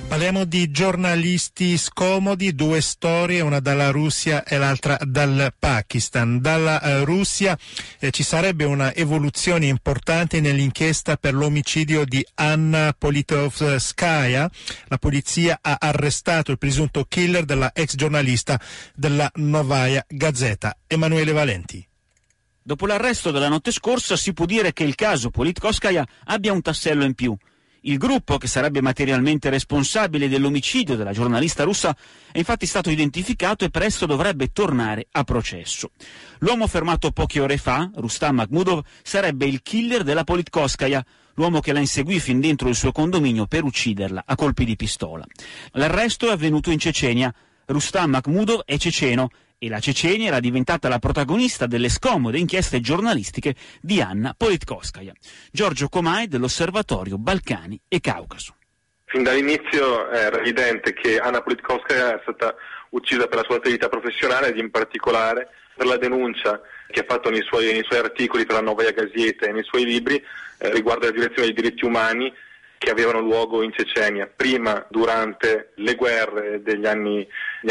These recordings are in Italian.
Parliamo di giornalisti scomodi, due storie, una dalla Russia e l'altra dal Pakistan. Dalla Russia ci sarebbe una evoluzione importante nell'inchiesta per l'omicidio di Anna Politkovskaya. La polizia ha arrestato il presunto killer della ex giornalista della Novaya Gazeta. Emanuele Valenti. Dopo l'arresto della notte scorsa si può dire che il caso Politkovskaya abbia un tassello in più. Il gruppo, che sarebbe materialmente responsabile dell'omicidio della giornalista russa, è infatti stato identificato e presto dovrebbe tornare a processo. L'uomo fermato poche ore fa, Rustam Makhmudov, sarebbe il killer della Politkovskaya, l'uomo che la inseguì fin dentro il suo condominio per ucciderla a colpi di pistola. L'arresto è avvenuto in Cecenia. Rustam Makhmudov è ceceno e la Cecenia era diventata la protagonista delle scomode inchieste giornalistiche di Anna Politkovskaya. Giorgio Comai dell'Osservatorio Balcani e Caucaso. Fin dall'inizio era evidente che Anna Politkovskaya è stata uccisa per la sua attività professionale ed in particolare per la denuncia che ha fatto nei suoi articoli per la Novaya Gazeta e nei suoi libri riguardo la violazione dei diritti umani che avevano luogo in Cecenia, prima durante le guerre degli anni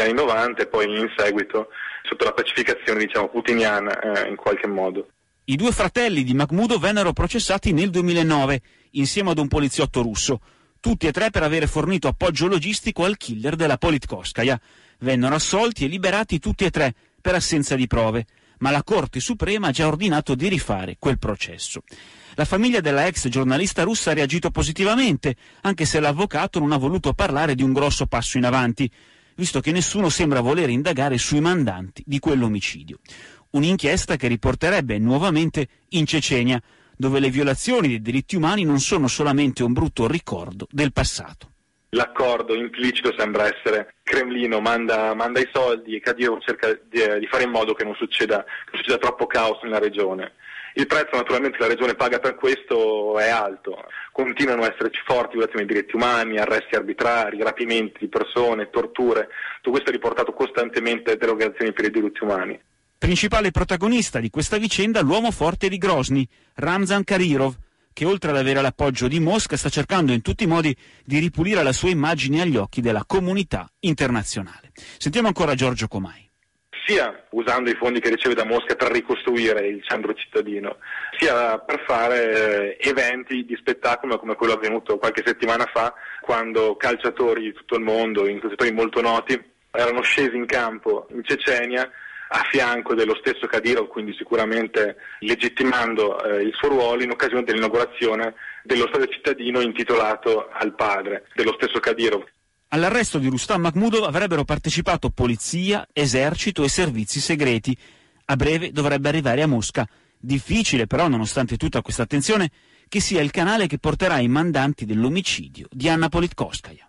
90 e poi in seguito sotto la pacificazione putiniana in qualche modo. I due fratelli di Makhmudov vennero processati nel 2009 insieme ad un poliziotto russo, tutti e tre per avere fornito appoggio logistico al killer della Politkovskaya. Vennero assolti e liberati tutti e tre per assenza di prove, ma la Corte Suprema ha già ordinato di rifare quel processo. La famiglia della ex giornalista russa ha reagito positivamente, anche se l'avvocato non ha voluto parlare di un grosso passo in avanti, visto che nessuno sembra voler indagare sui mandanti di quell'omicidio. Un'inchiesta che riporterebbe nuovamente in Cecenia, dove le violazioni dei diritti umani non sono solamente un brutto ricordo del passato. L'accordo implicito sembra essere Cremlino manda i soldi e Kadyrov cerca di fare in modo che non succeda troppo caos nella regione. Il prezzo naturalmente che la regione paga per questo è alto, continuano ad esserci forti violazioni dei diritti umani, arresti arbitrari, rapimenti di persone, torture, tutto questo è riportato costantemente a derogazioni per i diritti umani. Principale protagonista di questa vicenda l'uomo forte di Grozny, Ramzan Kadyrov, che oltre ad avere l'appoggio di Mosca sta cercando in tutti i modi di ripulire la sua immagine agli occhi della comunità internazionale. Sentiamo ancora Giorgio Comai. Sia usando i fondi che riceve da Mosca per ricostruire il centro cittadino, sia per fare eventi di spettacolo come quello avvenuto qualche settimana fa, quando calciatori di tutto il mondo, calciatori molto noti, erano scesi in campo in Cecenia a fianco dello stesso Kadyrov, quindi sicuramente legittimando il suo ruolo in occasione dell'inaugurazione dello stadio cittadino intitolato al padre dello stesso Kadyrov. All'arresto di Rustam Makhmudov avrebbero partecipato polizia, esercito e servizi segreti. A breve dovrebbe arrivare a Mosca. Difficile però, nonostante tutta questa attenzione, che sia il canale che porterà i mandanti dell'omicidio di Anna Politkovskaya.